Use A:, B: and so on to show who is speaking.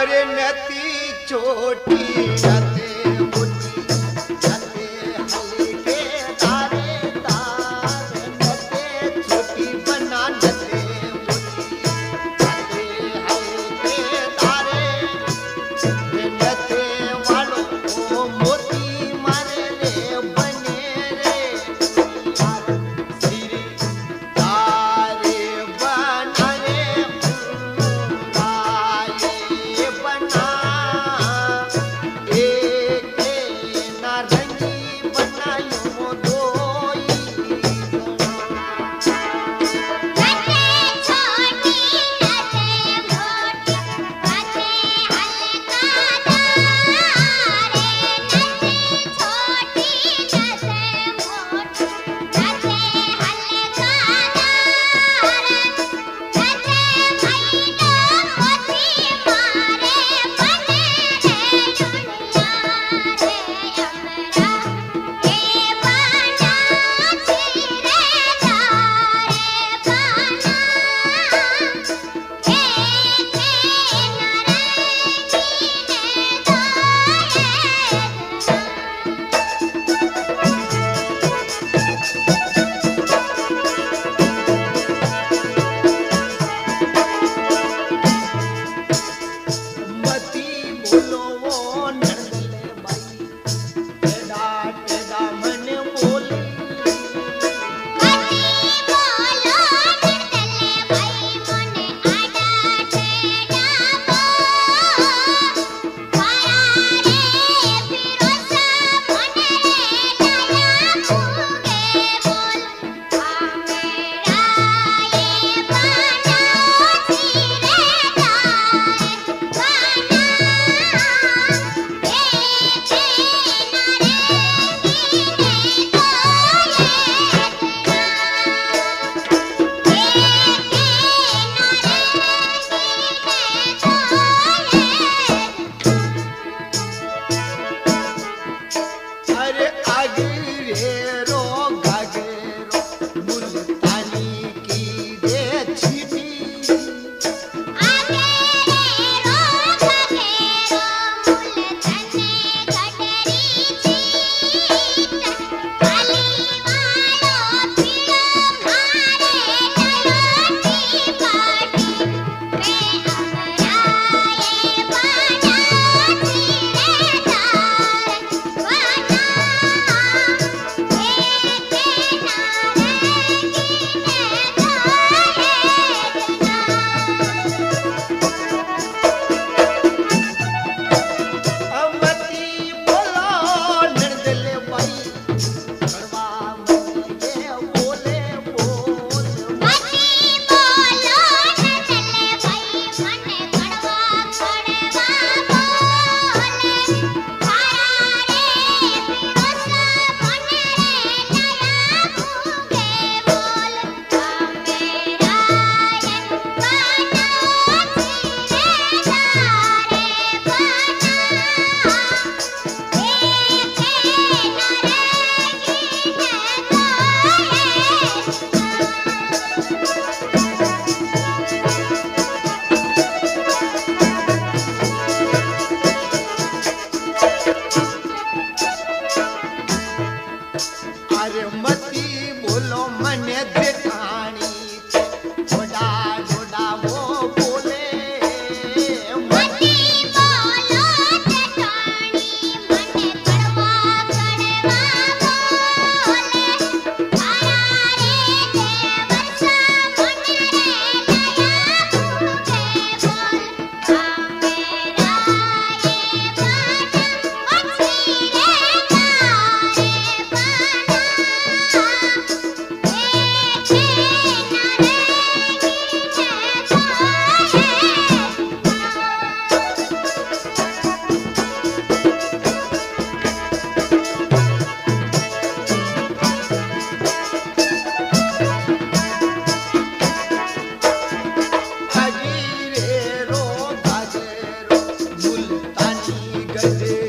A: अरे नती छोटी नते बुटी नते हल्के तारे तार नते छोटी बना नते बुटी नते हल्के तारे नते वालों को मोती मारे रे बने रे सिरे तारे बनाए लाए बना एक नारंगी बनायो दोई मती बोलो वो नंदले बाई टेढ़ा टेढ़ा मन बोले अरे आगरेरो गागरेरो मुल्तानी की दे छिटी मती बोलो नंदले बाई करवा मन ये बोले बोल अरे मती बोलो मने देखानी डोडा डोडा वो बोले गजे